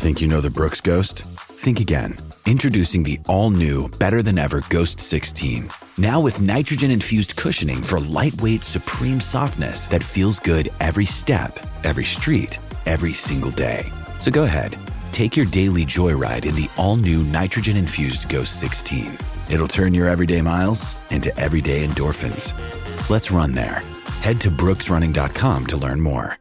Think you know the Brooks Ghost? Think again. Introducing the all-new, better-than-ever Ghost 16. Now with nitrogen-infused cushioning for lightweight, supreme softness that feels good every step, every street, every single day. So go ahead, take your daily joyride in the all-new nitrogen-infused Ghost 16. It'll turn your everyday miles into everyday endorphins. Let's run there. Head to brooksrunning.com to learn more.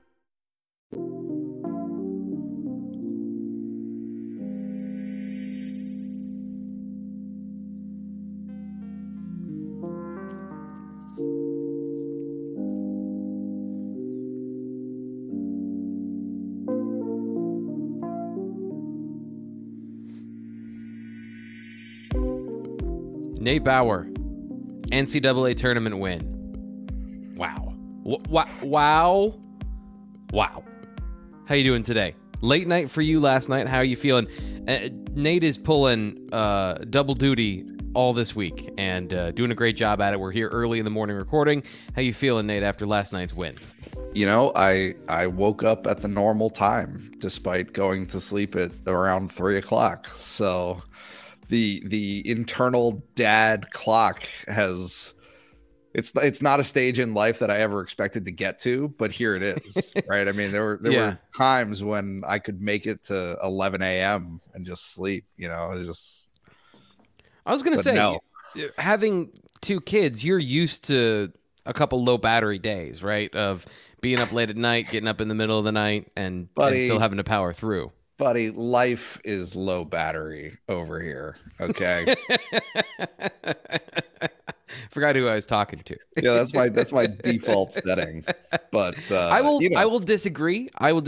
Nate Bauer, NCAA tournament win. Wow. Wow. How you doing today? Late night for you last night. How are you feeling? Nate is pulling double duty all this week and doing a great job at it. We're here early in the morning recording. How you feeling, Nate, after last night's win? You know, I woke up at the normal time despite going to sleep at around 3 o'clock. So the internal dad clock has it's not a stage in life that I ever expected to get to, but here it is. Right. I mean, there were times when I could make it to 11 a.m. and just sleep, you know. It was just I was gonna say, having two kids, you're used to a couple low battery days, right? Of being up late at night, getting up in the middle of the night, and still having to power through. Buddy, life is low battery over here. Okay. Forgot who I was talking to. Yeah, that's my default setting. But I will disagree.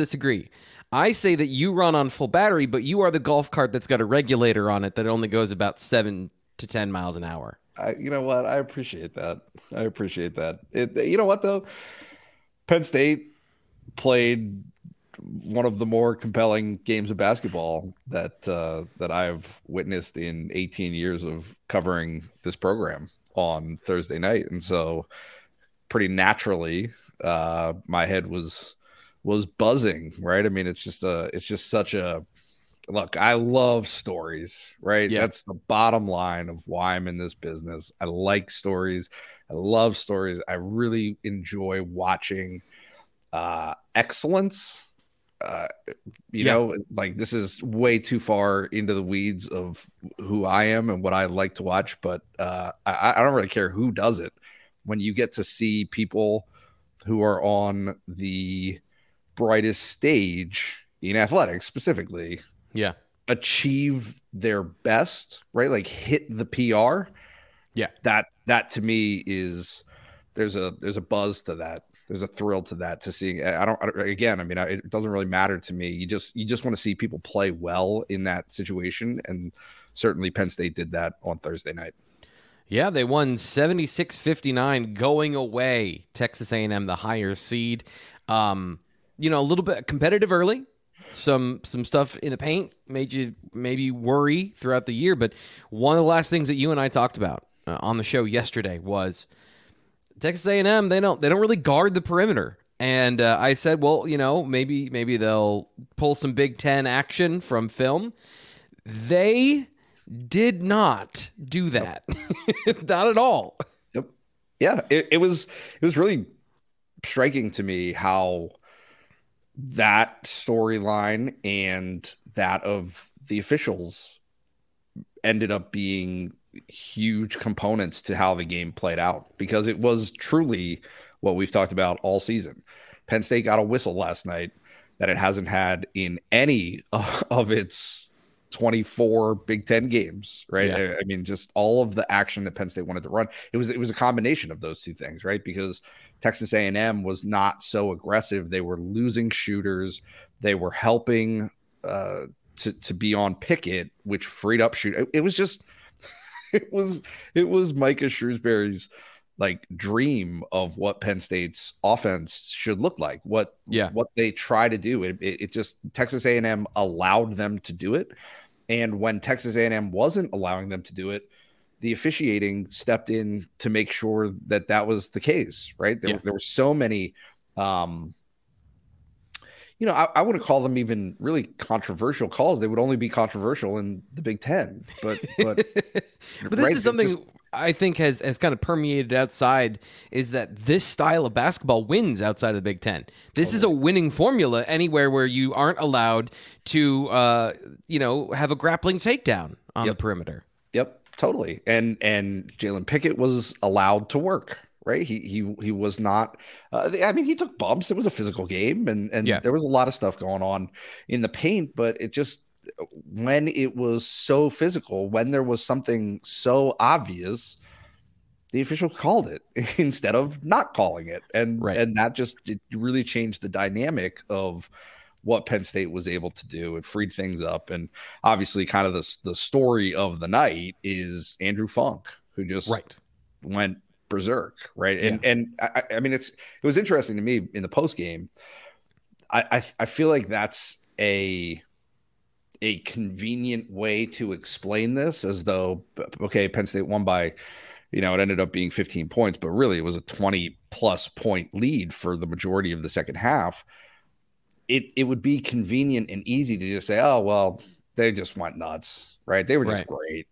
I say that you run on full battery, but you are the golf cart that's got a regulator on it that only goes about 7 to 10 miles an hour. You know what? I appreciate that. You know what though? Penn State played one of the more compelling games of basketball that I've witnessed in 18 years of covering this program on Thursday night. And so pretty naturally, my head was buzzing, right? I mean, it's just such a look. I love stories, right? Yeah. That's the bottom line of why I'm in this business. I like stories. I love stories. I really enjoy watching excellence. You know, like this is way too far into the weeds of who I am and what I like to watch, but I don't really care who does it. When you get to see people who are on the brightest stage in athletics specifically, achieve their best, right? Like hit the PR. Yeah. That to me is there's a buzz to that. There's a thrill to that, to seeing. It doesn't really matter to me. You just want to see people play well in that situation. And certainly Penn State did that on Thursday night. Yeah, they won 76-59 going away. Texas A&M, the higher seed. A little bit competitive early. Some stuff in the paint made you maybe worry throughout the year. But one of the last things that you and I talked about on the show yesterday was Texas A&M, they don't really guard the perimeter. And I said, well, maybe they'll pull some Big Ten action from film. They did not do that. Not at all. Yep. Yeah, it was really striking to me how that storyline and that of the officials ended up being huge components to how the game played out, because it was truly what we've talked about all season. Penn State got a whistle last night that it hasn't had in any of its 24 Big Ten games, right? Yeah. I mean, just all of the action that Penn State wanted to run. It was a combination of those two things, right? Because Texas A&M was not so aggressive. They were losing shooters. They were helping to be on picket, which freed up shoot. It was just it was Micah Shrewsbury's like dream of what Penn State's offense should look like, what they try to do. It just, Texas A&M allowed them to do it. And when Texas A&M wasn't allowing them to do it, the officiating stepped in to make sure that was the case, right? There were so many, I wouldn't call them even really controversial calls. They would only be controversial in the Big Ten. But but this is something I think has kind of permeated outside, is that this style of basketball wins outside of the Big Ten. This is a winning formula anywhere where you aren't allowed to, have a grappling takedown on the perimeter. Yep, totally. And Jalen Pickett was allowed to work. Right. He was not, he took bumps. It was a physical game and there was a lot of stuff going on in the paint, but it just, when it was so physical, when there was something so obvious, the official called it instead of not calling it. And that just, it really changed the dynamic of what Penn State was able to do. It freed things up. And obviously kind of the story of the night is Andrew Funk, who just went berserk, right? And I mean, it was interesting to me in the post game. I feel like that's a convenient way to explain this, as though, okay, Penn State won by, it ended up being 15 points, but really it was a 20+ point lead for the majority of the second half. It would be convenient and easy to just say, oh, well, they just went nuts, right? They were just great.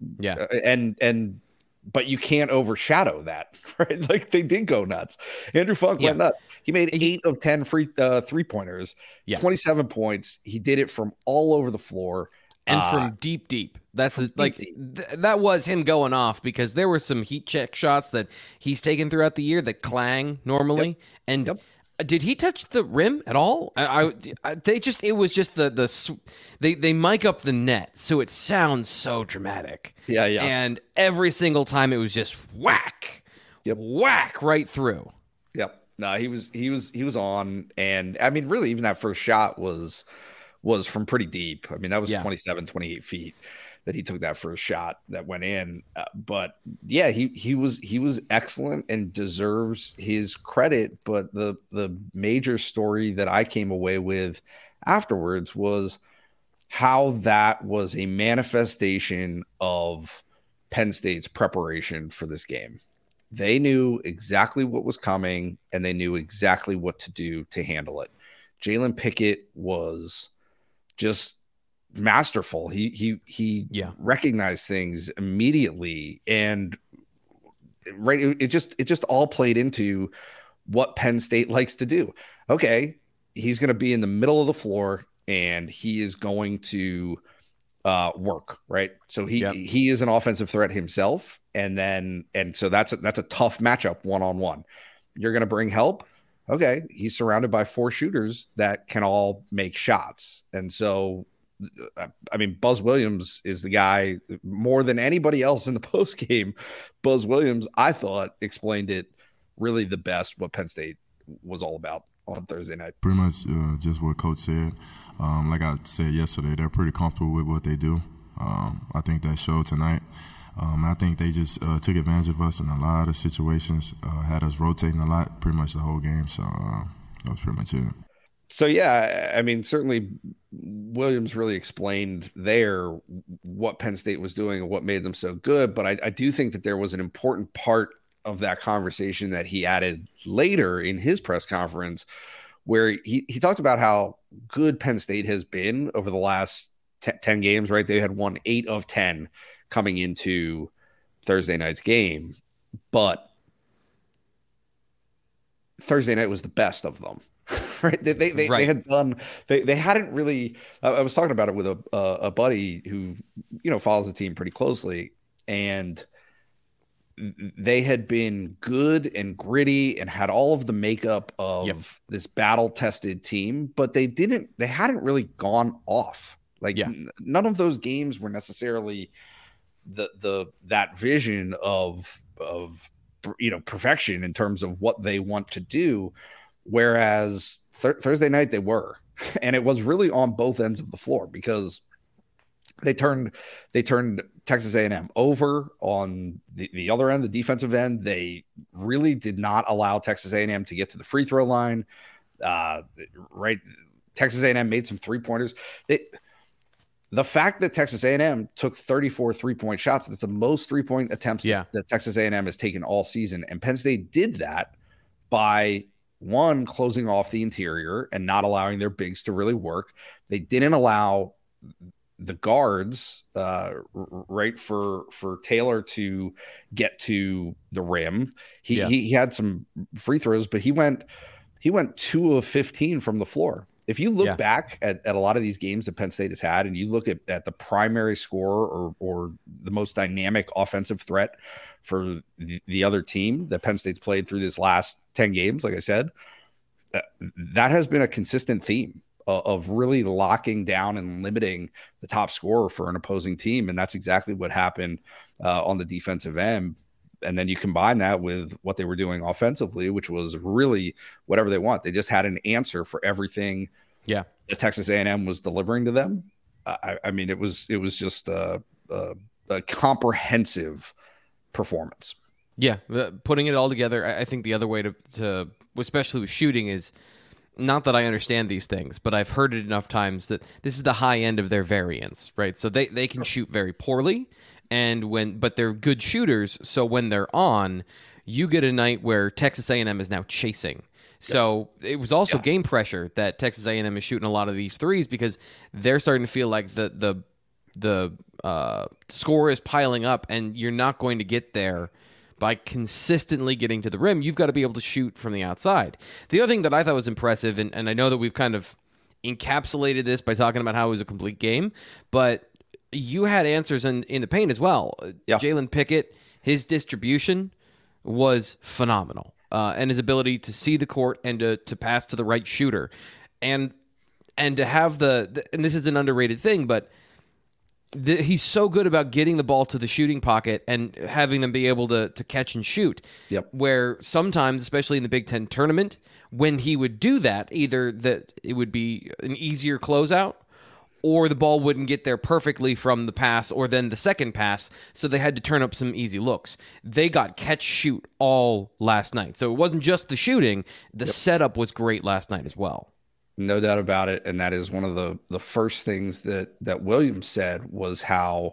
But you can't overshadow that, right? Like, they did go nuts. Andrew Funk went nuts. He made 8 of 10 free three-pointers, 27 points. He did it from all over the floor. And from deep. That's that was him going off, because there were some heat check shots that he's taken throughout the year that clang normally. Did he touch the rim at all? It was just they mic up the net, so it sounds so dramatic. Yeah. And every single time it was just whack, whack right through. Yep. No, he was on, and I mean, really, even that first shot was from pretty deep. I mean, that was 27, 28 feet that he took that first shot that went in. But yeah, he was excellent and deserves his credit. But the major story that I came away with afterwards was how that was a manifestation of Penn State's preparation for this game. They knew exactly what was coming, and they knew exactly what to do to handle it. Jalen Pickett was just masterful. He recognized things immediately, and it just all played into what Penn State likes to do. Okay, he's going to be in the middle of the floor, and he is going to work, right? So he is an offensive threat himself, and so that's a tough matchup one-on-one. You're going to bring help. Okay, he's surrounded by 4 shooters that can all make shots. And so, I mean, Buzz Williams is the guy more than anybody else in the post game. Buzz Williams, I thought, explained it really the best, what Penn State was all about on Thursday night. Pretty much just what Coach said. Like I said yesterday, they're pretty comfortable with what they do. I think that showed tonight. I think they just took advantage of us in a lot of situations, had us rotating a lot pretty much the whole game. So that was pretty much it. So, yeah, I mean, certainly Williams really explained there what Penn State was doing and what made them so good. But I do think that there was an important part of that conversation that he added later in his press conference, where he talked about how good Penn State has been over the last 10 games, right? They had won 8 of 10 coming into Thursday night's game, but Thursday night was the best of them, right? They had done, they hadn't really, I was talking about it with a buddy who, follows the team pretty closely, and they had been good and gritty and had all of the makeup of this battle tested team, but they hadn't really gone off. None of those games were necessarily that vision of perfection in terms of what they want to do, whereas Thursday night they were, and it was really on both ends of the floor, because they turned Texas A&M over on the other end, the defensive end. They really did not allow Texas A&M to get to the free throw line. Right, Texas A&M made some 3-pointers. The fact that Texas A&M took 34 3-point shots, that's the most 3-point attempts that Texas A&M has taken all season. And Penn State did that by one, closing off the interior and not allowing their bigs to really work. They didn't allow the guards, right, for Taylor to get to the rim. He had some free throws, but he went 2 of 15 from the floor. If you look back at a lot of these games that Penn State has had, and you look at the primary scorer or the most dynamic offensive threat for the other team that Penn State's played through this last 10 games, like I said, that has been a consistent theme of really locking down and limiting the top scorer for an opposing team. And that's exactly what happened on the defensive end. And then you combine that with what they were doing offensively, which was really whatever they want. They just had an answer for everything that Texas A&M was delivering to them. I mean, it was just a comprehensive performance. Yeah, putting it all together, I think the other way to especially with shooting is, not that I understand these things, but I've heard it enough times that this is the high end of their variance, right? So they can shoot very poorly, but they're good shooters. So when they're on, you get a night where Texas A&M is now chasing. So it was also game pressure that Texas A&M is shooting a lot of these threes because they're starting to feel like the score is piling up, and you're not going to get there by consistently getting to the rim. You've got to be able to shoot from the outside. The other thing that I thought was impressive, and I know that we've kind of encapsulated this by talking about how it was a complete game, but you had answers in the paint as well. Jalen Pickett, his distribution was phenomenal, and his ability to see the court and to pass to the right shooter. And to have and this is an underrated thing, but he's so good about getting the ball to the shooting pocket and having them be able to catch and shoot. Where sometimes, especially in the Big Ten tournament, when he would do that, either that it would be an easier closeout or the ball wouldn't get there perfectly from the pass or then the second pass, so they had to turn up some easy looks. They got catch-shoot all last night. So it wasn't just the shooting. The setup was great last night as well. No doubt about it. And that is one of the first things that Williams said was how,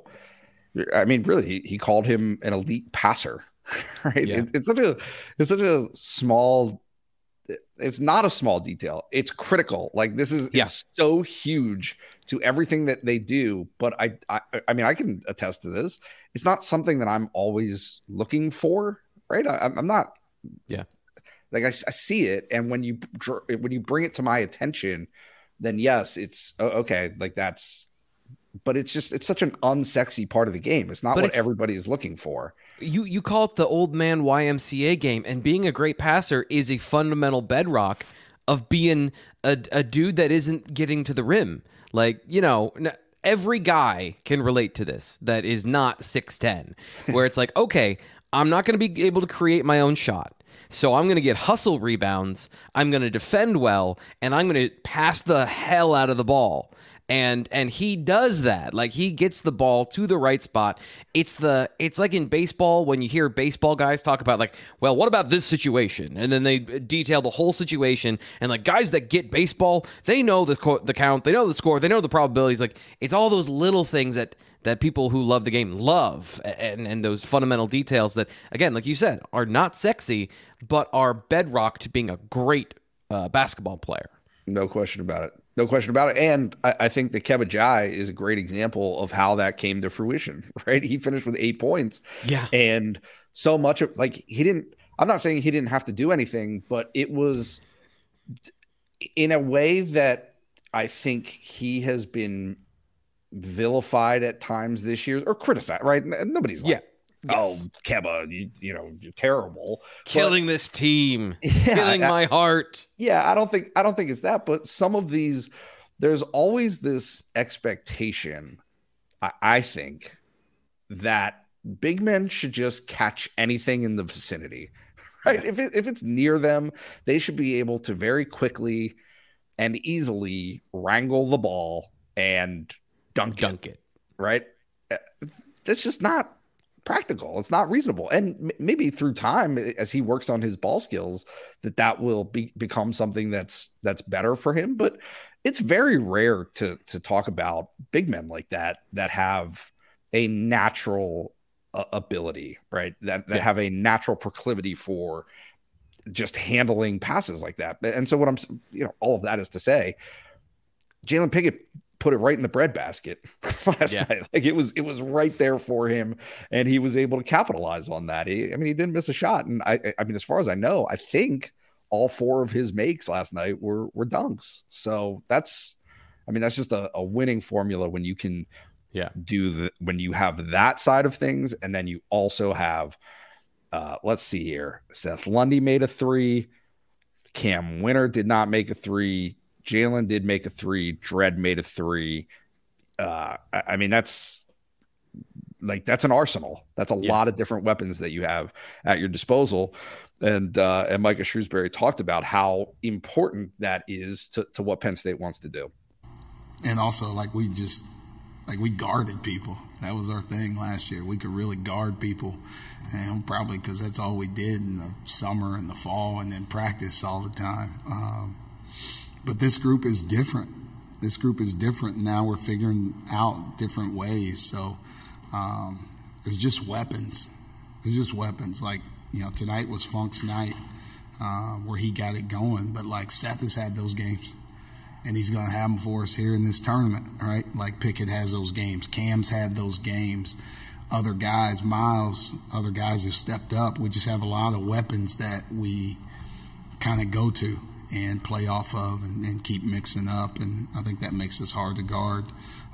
I mean, really, he called him an elite passer, right? Yeah. It's such a small, it's not a small detail. It's critical. Like it's so huge to everything that they do. But I mean, I can attest to this. It's not something that I'm always looking for, right? I'm not. Yeah. Like I see it, and when you bring it to my attention, then yes, it's okay. Like that's, but it's such an unsexy part of the game. It's not what everybody is looking for. You call it the old man YMCA game, and being a great passer is a fundamental bedrock of being a dude that isn't getting to the rim. Like, you know, every guy can relate to this that is not 6'10", where it's like, okay, I'm not going to be able to create my own shot. So I'm going to get hustle rebounds, I'm going to defend well, and I'm going to pass the hell out of the ball. And he does that. Like, he gets the ball to the right spot. It's like in baseball when you hear baseball guys talk about, like, well, what about this situation? And then they detail the whole situation. And like, guys that get baseball, they know the count, they know the score, they know the probabilities. Like, it's all those little things that people who love the game love, and those fundamental details that, again, like you said, are not sexy, but are bedrock to being a great basketball player. No question about it. No question about it. And I think that Keba Jai is a great example of how that came to fruition, right? He finished with 8 points. Yeah. And so much of, like, I'm not saying he didn't have to do anything, but it was in a way that I think he has been vilified at times this year, or criticized, right? Nobody's like, oh, Keba, you're terrible, killing this team, killing my heart. Yeah, I don't think it's that, but some of these, there's always this expectation, I think, that big men should just catch anything in the vicinity, right? Yeah. If it's near them, they should be able to very quickly and easily wrangle the ball and dunk it, right? That's just not practical. It's not reasonable. And maybe through time, as he works on his ball skills, that will become something that's better for him. But it's very rare to talk about big men like that have a natural ability, right? That have a natural proclivity for just handling passes like that. And so what I'm, all of that is to say, Jalen Pickett put it right in the breadbasket last night. Like it was right there for him, and he was able to capitalize on that. He didn't miss a shot. And I mean, as far as I know, I think all 4 of his makes last night were dunks. So that's just a winning formula when you can when you have that side of things. And then you also have, let's see here. Seth Lundy made a 3. Cam Winter did not make a 3. Jalen did make a 3. Dred made a 3. That's an arsenal. That's a lot of different weapons that you have at your disposal. And Micah Shrewsbury talked about how important that is to what Penn State wants to do. And also, we guarded people. That was our thing last year. We could really guard people, and probably because that's all we did in the summer and the fall, and then practice all the time. But this group is different. Now we're figuring out different ways. So there's just weapons. Tonight was Funk's night where he got it going. But, Seth has had those games, and he's going to have them for us here in this tournament, right? Like Pickett has those games. Cam's had those games. Other guys, Miles, other guys have stepped up. We just have a lot of weapons that we kind of go to and play off of and keep mixing up, and I think that makes us hard to guard.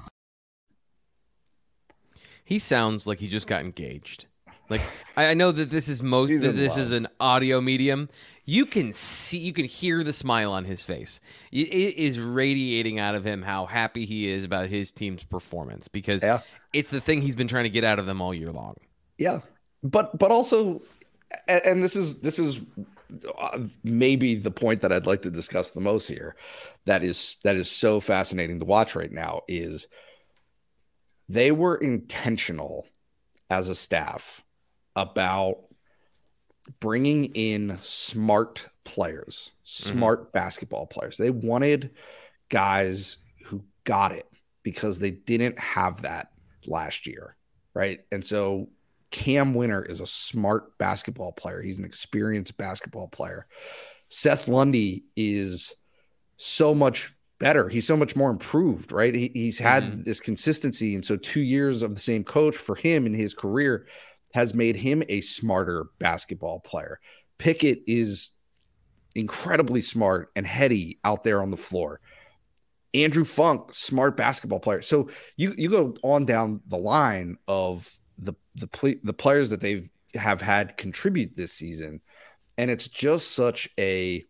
He sounds like he just got engaged. Like, I know that this is is an audio medium. You can hear the smile on his face. It is radiating out of him how happy he is about his team's performance, because it's the thing he's been trying to get out of them all year long. Yeah, but also, and this is maybe the point that I'd like to discuss the most here, that is so fascinating to watch right now, is they were intentional as a staff about bringing in smart players, smart basketball players. They wanted guys who got it, because they didn't have that last year, right? And so Cam Winter is a smart basketball player. He's an experienced basketball player. Seth Lundy is so much better. He's so much more improved, right? He's had this consistency. And so 2 years of the same coach for him in his career has made him a smarter basketball player. Pickett is incredibly smart and heady out there on the floor. Andrew Funk, smart basketball player. So you go on down the line of the players that they have had contribute this season, and it's just such an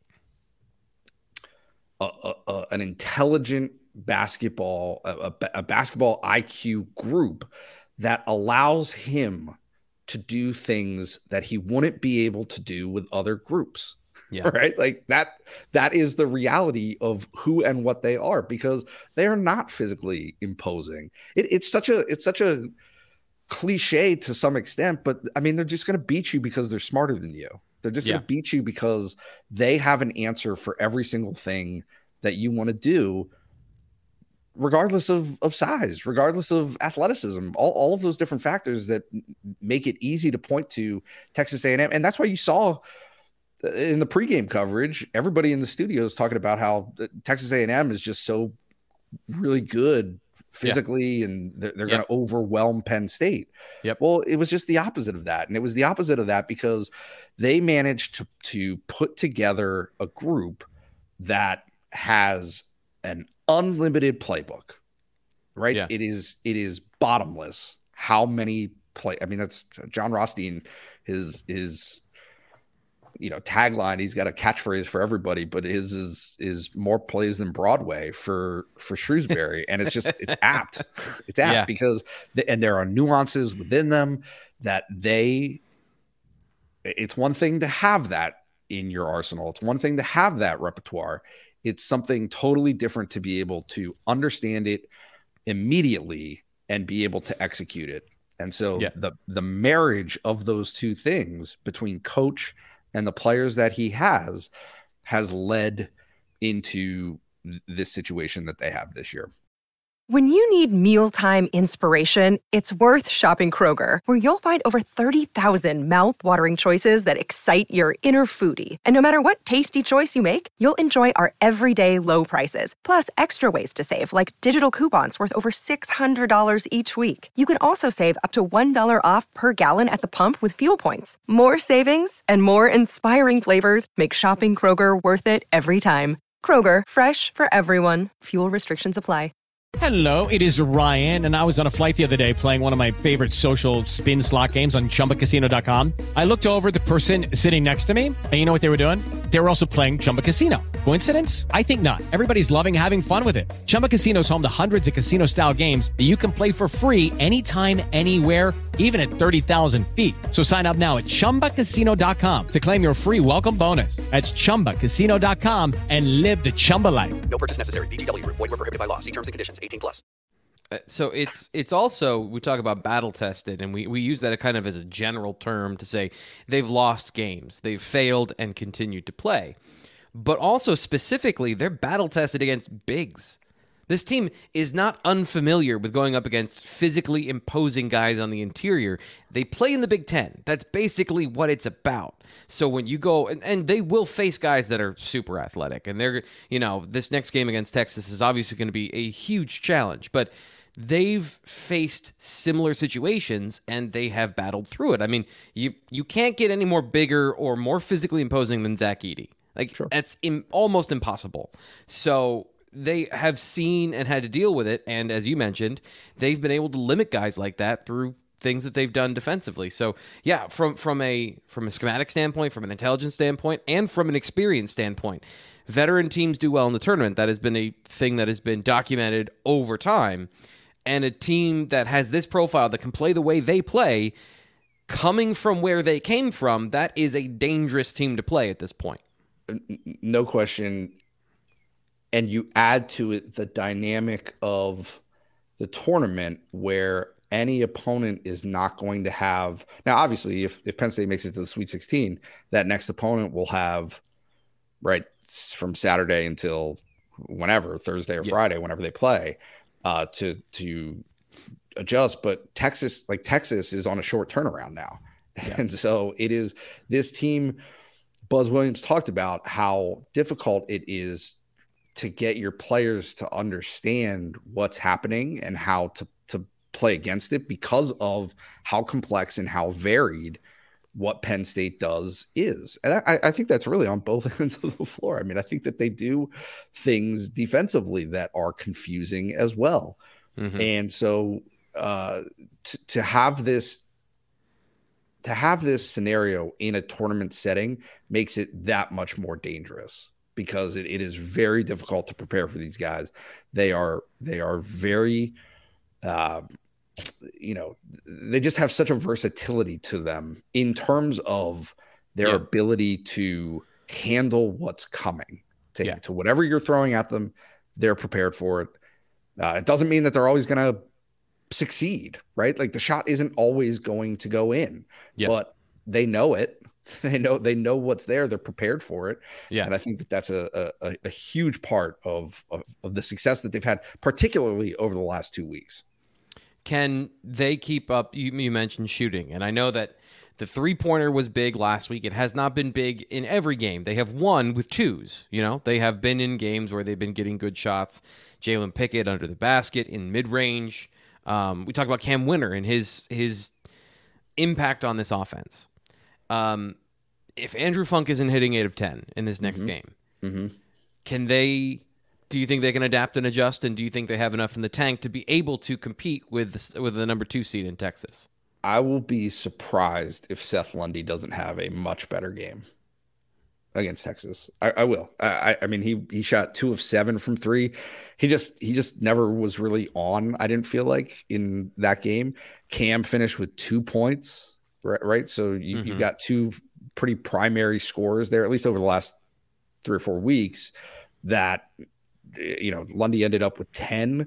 intelligent basketball, a basketball IQ group that allows him to do things that he wouldn't be able to do with other groups. Yeah. Right. Like that is the reality of who and what they are, because they are not physically imposing. It's such a cliche to some extent, but I mean, they're just going to beat you because they're smarter than you. They're just going to beat you because they have an answer for every single thing that you want to do, regardless of size, regardless of athleticism, all of those different factors that make it easy to point to Texas A&M. And that's why you saw in the pregame coverage, everybody in the studio is talking about how Texas A&M is just so really good physically, and they're going to overwhelm Penn State. Well, it was just the opposite of that. And it was the opposite of that because they managed to put together a group that has an unlimited playbook, right? Yeah. It is bottomless how many I mean, that's John Rothstein, his tagline. He's got a catchphrase for everybody, but his is more plays than Broadway for Shrewsbury. And it's apt. It's apt because there are nuances within them that it's one thing to have that in your arsenal. It's one thing to have that repertoire. It's something totally different to be able to understand it immediately and be able to execute it. And so the marriage of those two things between coach and the players that he has led into this situation that they have this year. When you need mealtime inspiration, it's worth shopping Kroger, where you'll find over 30,000 mouth-watering choices that excite your inner foodie. And no matter what tasty choice you make, you'll enjoy our everyday low prices, plus extra ways to save, like digital coupons worth over $600 each week. You can also save up to $1 off per gallon at the pump with fuel points. More savings and more inspiring flavors make shopping Kroger worth it every time. Kroger, fresh for everyone. Fuel restrictions apply. Hello, it is Ryan, and I was on a flight the other day playing one of my favorite social spin slot games on ChumbaCasino.com. I looked over at the person sitting next to me, and you know what they were doing? They were also playing Chumba Casino. Coincidence? I think not. Everybody's loving having fun with it. Chumba Casino is home to hundreds of casino-style games that you can play for free anytime, anywhere, even at 30,000 feet. So sign up now at ChumbaCasino.com to claim your free welcome bonus. That's ChumbaCasino.com and live the Chumba life. No purchase necessary. VGW. Void where prohibited by law. See terms and conditions. 18+. So it's also, we talk about battle tested, and we use that kind of as a general term to say they've lost games, they've failed and continued to play. But also specifically, they're battle tested against bigs. This team is not unfamiliar with going up against physically imposing guys on the interior. They play in the Big Ten. That's basically what it's about. So when you go, and they will face guys that are super athletic, and they're, this next game against Texas is obviously going to be a huge challenge, but they've faced similar situations and they have battled through it. I mean, you can't get any more bigger or more physically imposing than Zach Edey. That's almost impossible. So they have seen and had to deal with it, and as you mentioned, they've been able to limit guys like that through things that they've done defensively. So yeah, from a schematic standpoint, from an intelligence standpoint, and from an experience standpoint, veteran teams do well in the tournament. That has been a thing that has been documented over time. And a team that has this profile that can play the way they play, coming from where they came from, that is a dangerous team to play at this point. No question. And you add to it the dynamic of the tournament where any opponent is not going to have. Now, obviously, if Penn State makes it to the Sweet 16, that next opponent will have, right, from Saturday until whenever, Thursday or Friday, whenever they play, to adjust. But Texas is on a short turnaround now. Yeah. And so it is this team. Buzz Williams talked about how difficult it is to get your players to understand what's happening and how to play against it because of how complex and how varied what Penn State does is. And I think that's really on both ends of the floor. I mean, I think that they do things defensively that are confusing as well. Mm-hmm. And so to have this scenario in a tournament setting makes it that much more dangerous, because it is very difficult to prepare for these guys. They are very, they just have such a versatility to them in terms of their ability to handle what's coming to whatever you're throwing at them. They're prepared for it. It doesn't mean that they're always going to succeed, right? Like the shot isn't always going to go in, but they know it. They know what's there. They're prepared for it. Yeah. And I think that that's a huge part of the success that they've had, particularly over the last 2 weeks. Can they keep up? You mentioned shooting, and I know that the three-pointer was big last week. It has not been big in every game. They have won with twos. They have been in games where they've been getting good shots. Jalen Pickett under the basket in mid-range. We talk about Cam Winter and his impact on this offense. If Andrew Funk isn't hitting 8 of 10 in this next game, do you think they can adapt and adjust? And do you think they have enough in the tank to be able to compete with the number 2 seed in Texas? I will be surprised if Seth Lundy doesn't have a much better game against Texas. I will. I mean, he shot 2 of 7 from 3. He just never was really on, I didn't feel like, in that game. Cam finished with 2 points, right? So you've got 2 pretty primary scorers there, at least over the last 3 or 4 weeks, that, Lundy ended up with 10.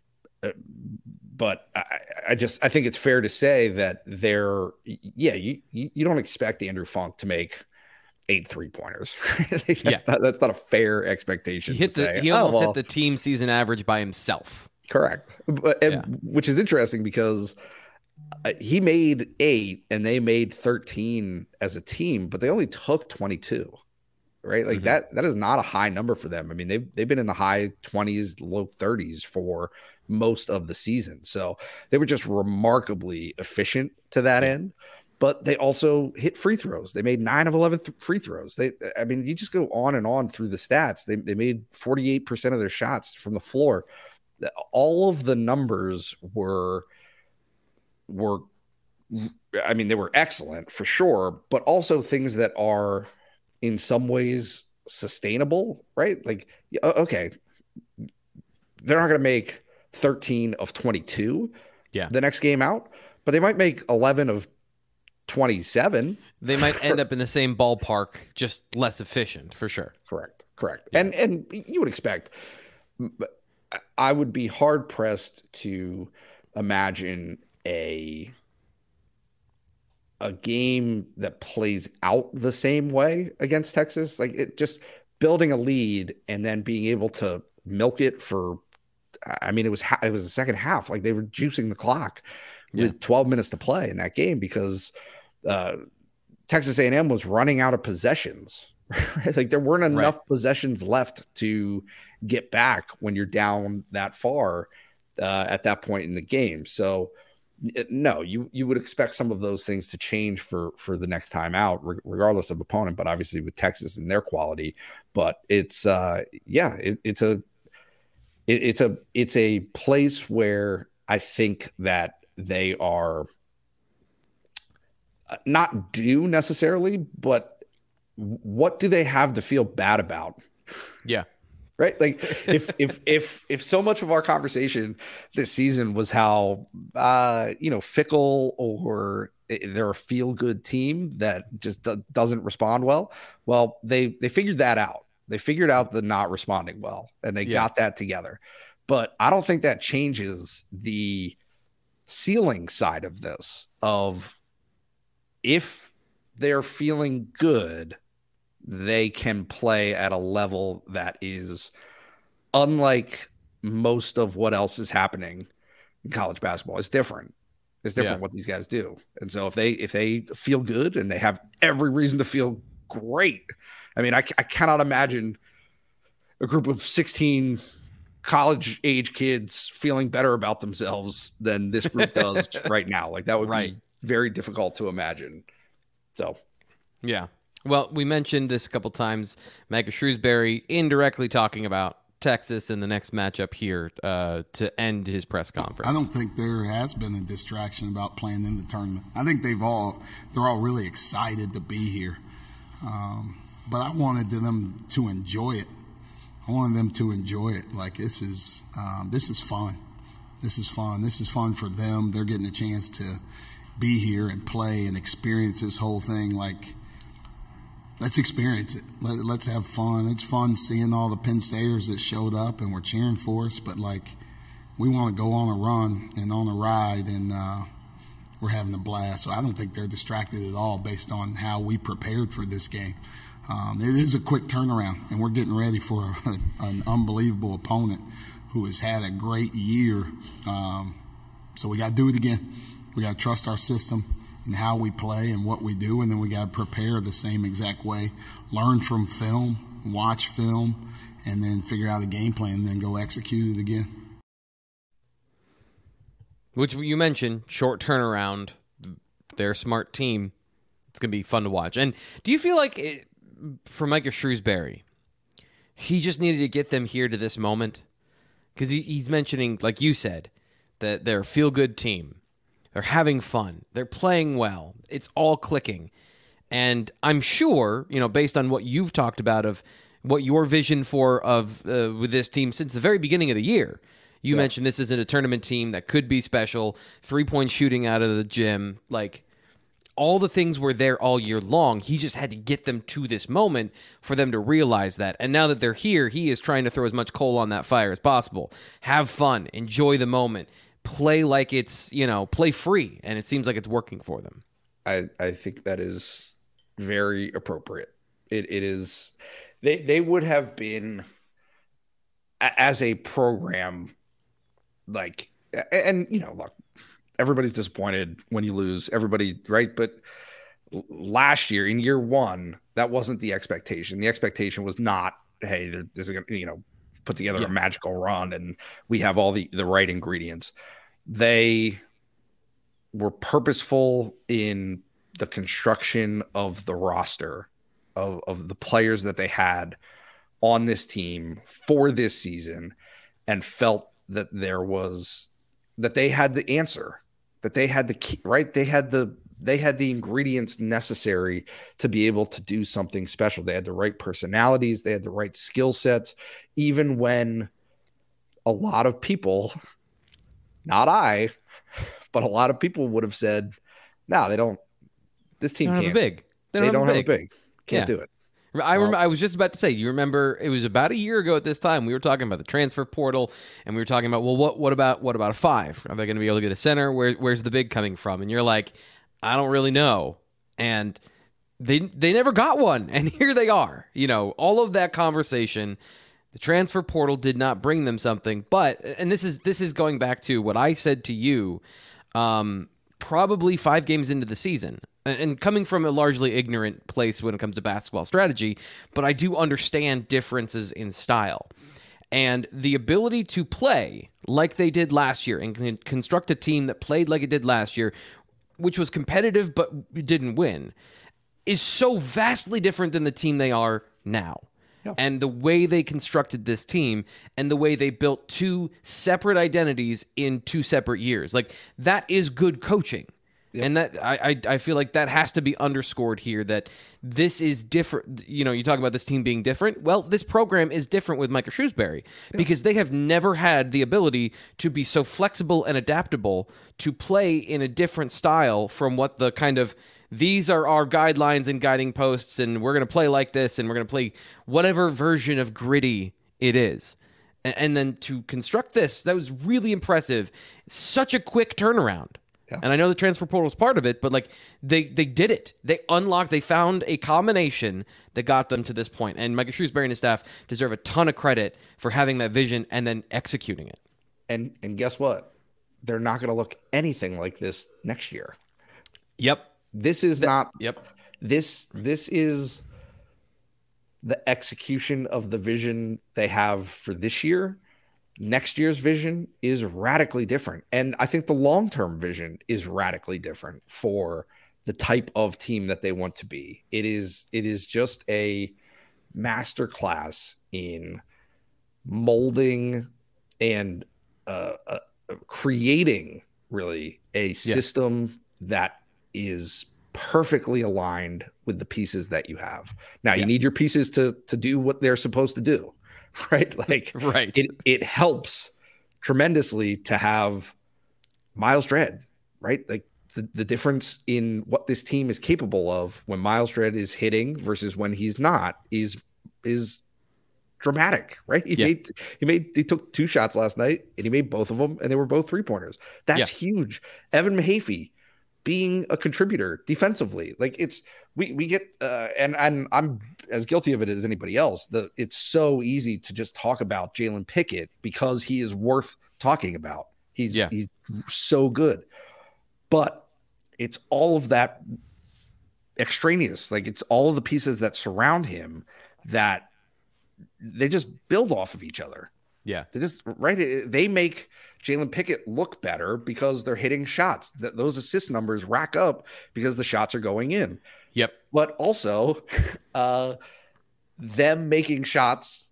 But I think it's fair to say that you don't expect Andrew Funk to make 8 3-pointers. That's not a fair expectation. He almost hit the team season average by himself. Correct. Which is interesting because he made 8 and they made 13 as a team, but they only took 22. Right? Like that is not a high number for them. I mean, they've been in the high 20s, low 30s for most of the season. So they were just remarkably efficient to that end. But they also hit free throws. They made 9 of 11 free throws. You just go on and on through the stats. They made 48% of their shots from the floor. All of the numbers were they were excellent for sure, but also things that are in some ways sustainable, right? Like, okay, they're not going to make 13 of 22 the next game out, but they might make 11 of 27. They might end up in the same ballpark, just less efficient, for sure. Correct. Yeah. And you would expect, I would be hard pressed to imagine a game that plays out the same way against Texas. Like, it just building a lead and then being able to milk it for, it was the second half. Like, they were juicing the clock with 12 minutes to play in that game because Texas A&M was running out of possessions. Right? Like, there weren't enough possessions left to get back when you're down that far at that point in the game. So no, you would expect some of those things to change for the next time out, regardless of opponent, but obviously with Texas and their quality. But it's it's a place where I think that they are not due necessarily, but what do they have to feel bad about? Yeah. Right. Like if so much of our conversation this season was how, fickle or they're a feel good team that just doesn't respond well. Well, they figured that out. They figured out the not responding well, and they got that together. But I don't think that changes the ceiling side of this, of if they're feeling good, they can play at a level that is unlike most of what else is happening in college basketball. It's different. It's different what these guys do. And so if they feel good and they have every reason to feel great, I cannot imagine a group of 16 college age kids feeling better about themselves than this group does right now. Like, that would be very difficult to imagine. So, yeah. Well, we mentioned this a couple times. Micah Shrewsbury indirectly talking about Texas in the next matchup here to end his press conference. I don't think there has been a distraction about playing in the tournament. I think they're all really excited to be here. But I wanted them to enjoy it. Like, this is fun. This is fun. This is fun for them. They're getting a chance to be here and play and experience this whole thing. Like, let's experience it. Let's have fun. It's fun seeing all the Penn Staters that showed up and were cheering for us. But, like, we want to go on a run and on a ride, and we're having a blast. So I don't think they're distracted at all based on how we prepared for this game. It is a quick turnaround, and we're getting ready for an unbelievable opponent who has had a great year. So we got to do it again. We got to trust our system and how we play and what we do, and then we got to prepare the same exact way, learn from film, watch film, and then figure out a game plan and then go execute it again. Which you mentioned, short turnaround. They're a smart team. It's going to be fun to watch. And do you feel like, for Micah Shrewsbury, he just needed to get them here to this moment? Because he's mentioning, like you said, that they're a feel-good team. They're having fun. They're playing well. It's all clicking. And I'm sure, based on what you've talked about of what your vision with this team since the very beginning of the year, you mentioned this isn't a tournament team that could be special, 3-point shooting out of the gym. Like, all the things were there all year long. He just had to get them to this moment for them to realize that. And now that they're here, he is trying to throw as much coal on that fire as possible. Have fun. Enjoy the moment. Play like it's, play free. And it seems like it's working for them. I think that is very appropriate. It is. They would have been, as a program, Like, and look, everybody's disappointed when you lose. Everybody, right? But last year, in year one, that wasn't the expectation. The expectation was not, hey, this is going to, put together a magical run and we have all the right ingredients. They were purposeful in the construction of the roster of the players that they had on this team for this season, and felt that that they had the answer, that they had the key, right? They had the ingredients necessary to be able to do something special. They had the right personalities. They had the right skill sets, even when a lot of people, not I, but a lot of people would have said, no, they don't. This team can't. They don't have a big. Can't do it. I remember. I was just about to say. You remember? It was about a year ago at this time. We were talking about the transfer portal, and we were talking about, well, what about a 5? Are they going to be able to get a center? Where's the big coming from? And you're like, I don't really know. And they never got one, and here they are. All of that conversation. The transfer portal did not bring them something, but this is going back to what I said to you, probably 5 games into the season. And coming from a largely ignorant place when it comes to basketball strategy, but I do understand differences in style. And the ability to play like they did last year and construct a team that played like it did last year, which was competitive but didn't win, is so vastly different than the team they are now. Yeah. And the way they constructed this team and the way they built 2 separate identities in 2 separate years. Like, that is good coaching. Yep. And that I feel like that has to be underscored here, that this is different. You talk about this team being different. Well, this program is different with Micah Shrewsbury because they have never had the ability to be so flexible and adaptable to play in a different style from what the kind of, these are our guidelines and guiding posts, and we're going to play like this, and we're going to play whatever version of gritty it is. And then to construct this, that was really impressive. Such a quick turnaround. Yeah. And I know the transfer portal is part of it, but they did it. They found a combination that got them to this point. And Micah Shrewsbury and his staff deserve a ton of credit for having that vision and then executing it. And guess what? They're not going to look anything like this next year. Yep. This is not. Yep. This is the execution of the vision they have for this year. Next year's vision is radically different. And I think the long-term vision is radically different for the type of team that they want to be. It is just a masterclass in molding and creating really a system that is perfectly aligned with the pieces that you have. Now, you need your pieces to do what they're supposed to do. Right. Right. It helps tremendously to have Miles Dredd, right? Like the difference in what this team is capable of when Miles Dredd is hitting versus when he's not is dramatic, right? He took 2 shots last night and he made both of them, and they were both 3-pointers. That's huge. Evan Mahaffey being a contributor defensively. Like, it's, we get, and I'm as guilty of it as anybody else. It's so easy to just talk about Jalen Pickett because he is worth talking about. He's so good, but it's all of that extraneous. Like, it's all of the pieces that surround him that they just build off of each other. Yeah. They just, right. They make Jalen Pickett look better because they're hitting shots. Those assist numbers rack up because the shots are going in. Yep. But also them making shots.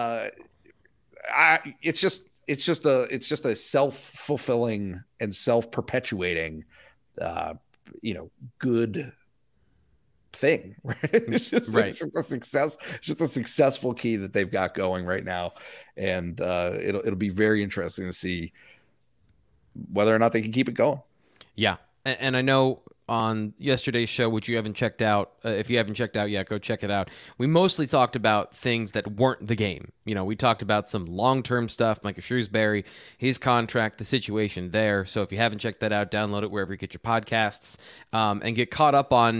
It's just a self-fulfilling and self-perpetuating, good thing, right? It's just a success. It's just a successful key that they've got going right now. And it'll be very interesting to see whether or not they can keep it going. Yeah. And I know on yesterday's show, which you haven't checked out, if you haven't checked out yet, go check it out. We mostly talked about things that weren't the game. We talked about some long-term stuff, Micah Shrewsbury, his contract, the situation there. So if you haven't checked that out, download it wherever you get your podcasts, and get caught up on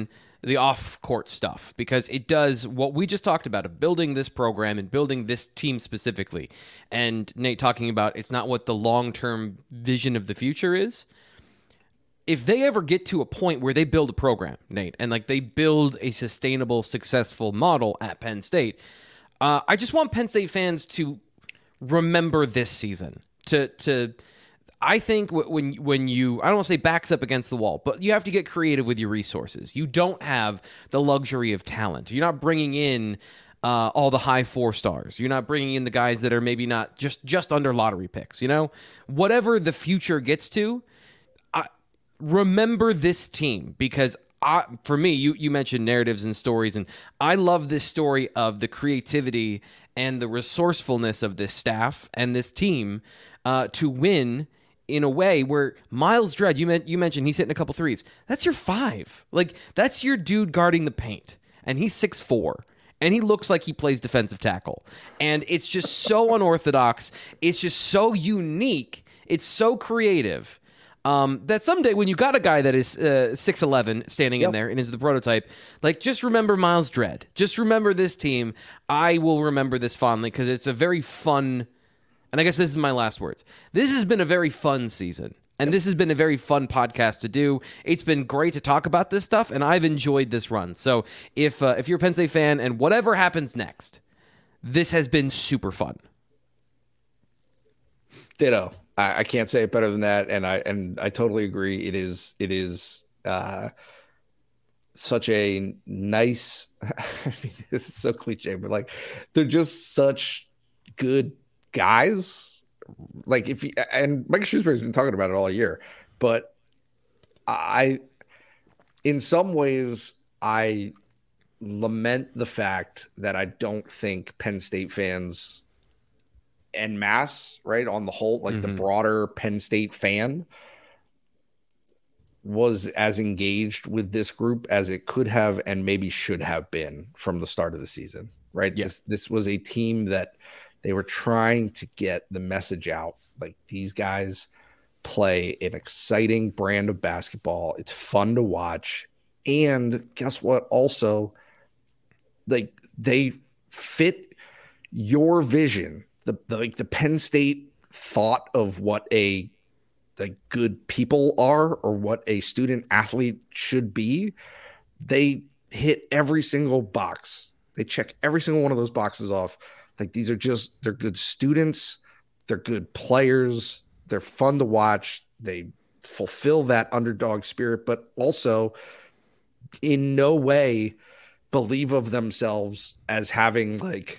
the off-court stuff, because it does what we just talked about of building this program and building this team specifically. And Nate talking about it's not what the long-term vision of the future is. If they ever get to a point where they build a program, Nate, and like they build a sustainable, successful model at Penn State, I just want Penn State fans to remember this season. I think when you, I don't want to say backs up against the wall, but you have to get creative with your resources. You don't have the luxury of talent. You're not bringing in all the high 4 stars. You're not bringing in the guys that are maybe not just under lottery picks. You know, whatever the future gets to, remember this team, because for me, you mentioned narratives and stories, and I love this story of the creativity and the resourcefulness of this staff and this team to win in a way where Miles Dredd, you mentioned he's hitting a couple threes. That's your 5. Like, that's your dude guarding the paint, and he's 6'4", and he looks like he plays defensive tackle. And it's just so unorthodox. It's just so unique. It's so creative. That someday when you got a guy that is 6'11" standing in there and is the prototype, like, just remember Miles Dredd. Just remember this team. I will remember this fondly because it's a very fun, and I guess this is my last words. This has been a very fun season, and this has been a very fun podcast to do. It's been great to talk about this stuff, and I've enjoyed this run. So if you're a Penn State fan and whatever happens next, this has been super fun. Ditto. I can't say it better than that, and I totally agree. It is such a nice. I mean, this is so cliche, but like, they're just such good guys. Like, and Mike Shrewsbury's been talking about it all year, but in some ways, I lament the fact that I don't think Penn State fans en masse, right, on the whole, like the broader Penn State fan was as engaged with this group as it could have and maybe should have been from the start of the season, right? Yes. This was a team that they were trying to get the message out. Like, these guys play an exciting brand of basketball. It's fun to watch. And guess what? Also, like, they fit your vision. The Penn State thought of what a good people are, or what a student athlete should be. They hit every single box. They check every single one of those boxes off. Like, these are they're good students. They're good players. They're fun to watch. They fulfill that underdog spirit, but also in no way believe of themselves as having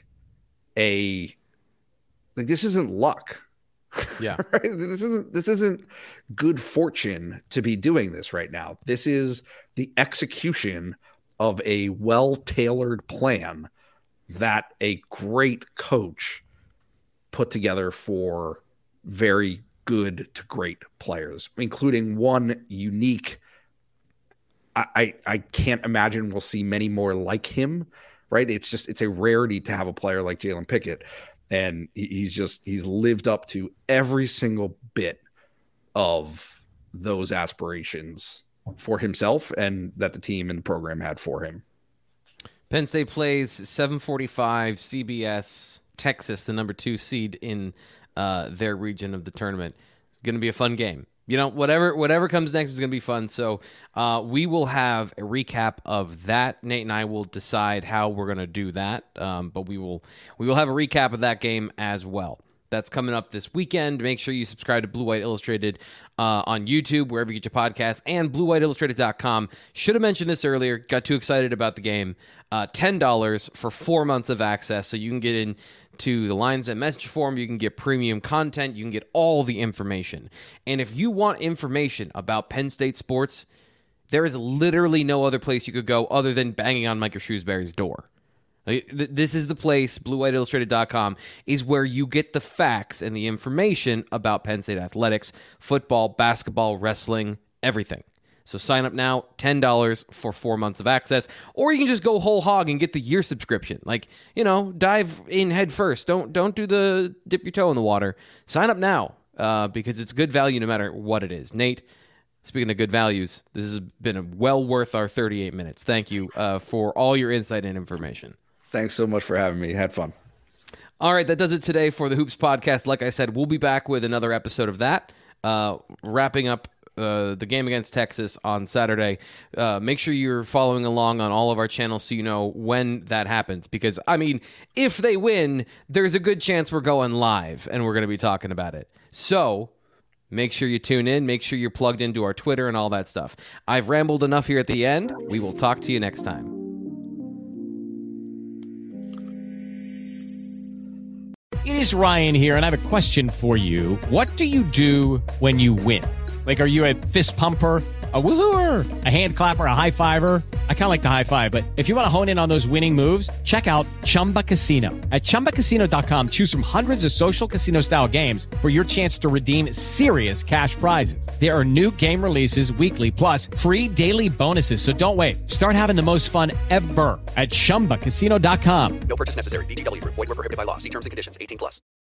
this isn't luck. Yeah. Right? This isn't good fortune to be doing this right now. This is the execution of a well-tailored plan that a great coach put together for very good to great players, including one unique. I can't imagine we'll see many more like him, right? It's a rarity to have a player like Jalen Pickett. And he's lived up to every single bit of those aspirations for himself and that the team and the program had for him. Penn State plays 7:45 CBS, Texas, the number 2 seed in their region of the tournament. It's going to be a fun game. You know, whatever comes next is going to be fun. So we will have a recap of that. Nate and I will decide how we're going to do that. But we will have a recap of that game as well. That's coming up this weekend. Make sure you subscribe to Blue White Illustrated on YouTube, wherever you get your podcasts, and BlueWhiteIllustrated.com. Should have mentioned this earlier. Got too excited about the game. $10 for 4 months of access, so you can get into the Lions and Message Forum. You can get premium content. You can get all the information. And if you want information about Penn State sports, there is literally no other place you could go other than banging on Micah Shrewsbury's door. This is the place, BlueWhiteIllustrated.com, is where you get the facts and the information about Penn State athletics, football, basketball, wrestling, everything. So sign up now, $10 for 4 months of access, or you can just go whole hog and get the year subscription. Like, dive in head first. Don't do the dip your toe in the water. Sign up now because it's good value no matter what it is. Nate, Speaking of good values, this has been well worth our 38 minutes. Thank you for all your insight and information. Thanks so much for having me. Had fun. All right, that does it today for the Hoops Podcast. Like I said, we'll be back with another episode of that, wrapping up the game against Texas on Saturday. Make sure you're following along on all of our channels so you know when that happens. Because, I mean, if they win, there's a good chance we're going live and we're going to be talking about it. So make sure you tune in. Make sure you're plugged into our Twitter and all that stuff. I've rambled enough here at the end. We will talk to you next time. It is Ryan here, and I have a question for you. What do you do when you win? Like, are you a fist pumper, a woohooer, a hand clapper, a high fiver? I kind of like the high five, but if you want to hone in on those winning moves, check out Chumba Casino. At ChumbaCasino.com, choose from hundreds of social casino-style games for your chance to redeem serious cash prizes. There are new game releases weekly, plus free daily bonuses, so don't wait. Start having the most fun ever at ChumbaCasino.com. No purchase necessary. VGW Group. Void where prohibited by law. See terms and conditions. 18+.